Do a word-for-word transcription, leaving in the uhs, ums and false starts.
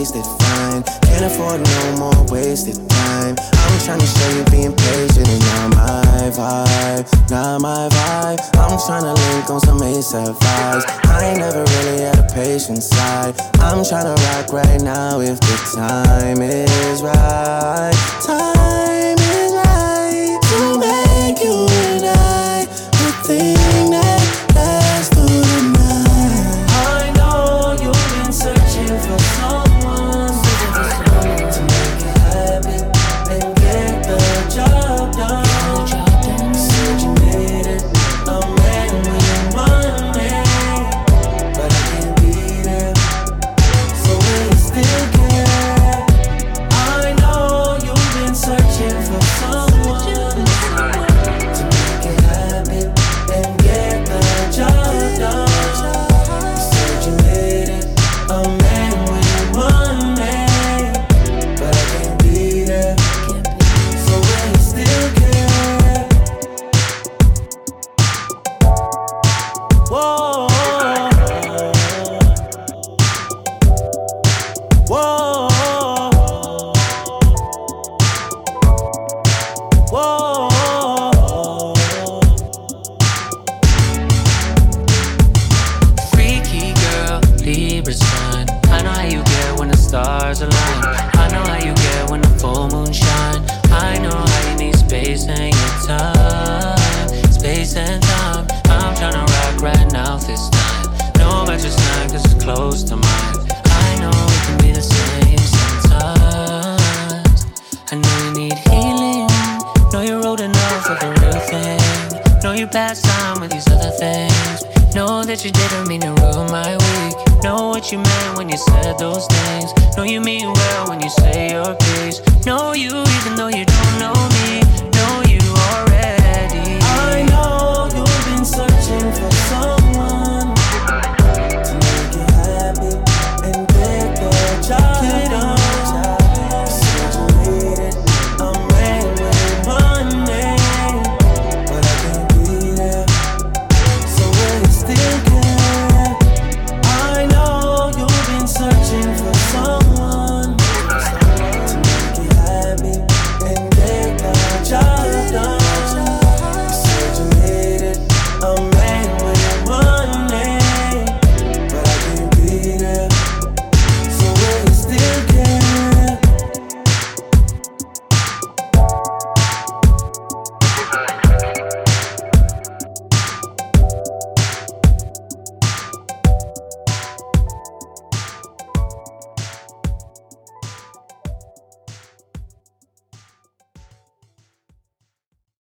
taste it fine. Can't afford no more wasted time. I'm tryna show you being patient is not my vibe, not my vibe. I'm tryna link on some ASAP vibes. I ain't never really had a patient side. I'm tryna rock right now if the time is right. Time is right to make you and I the thing that lasts through the night. I know you've been searching for someone to make it happen and get the job done. Said you needed a man with money, but I can't be there, so will you still care? I know you've been searching for someone to make it happen and get the job done. Said you needed a man with money, but I can't be there, so will you still care? Whoa, whoa, whoa. Freaky girl, Libra sun. I know how you get when the stars align. I know how you get when the full moon shine. I know how you need space and your time, space and time. I'm tryna rock right now this time. No about your sign cause it's close to mine. I know we can be the same sometimes. I know you need healing. Know you're old enough for the real thing. Know you passed time with these other things. Know that you didn't mean to ruin my week. Know what you meant when you said those things. Know you mean well when you say your piece. Know you even though you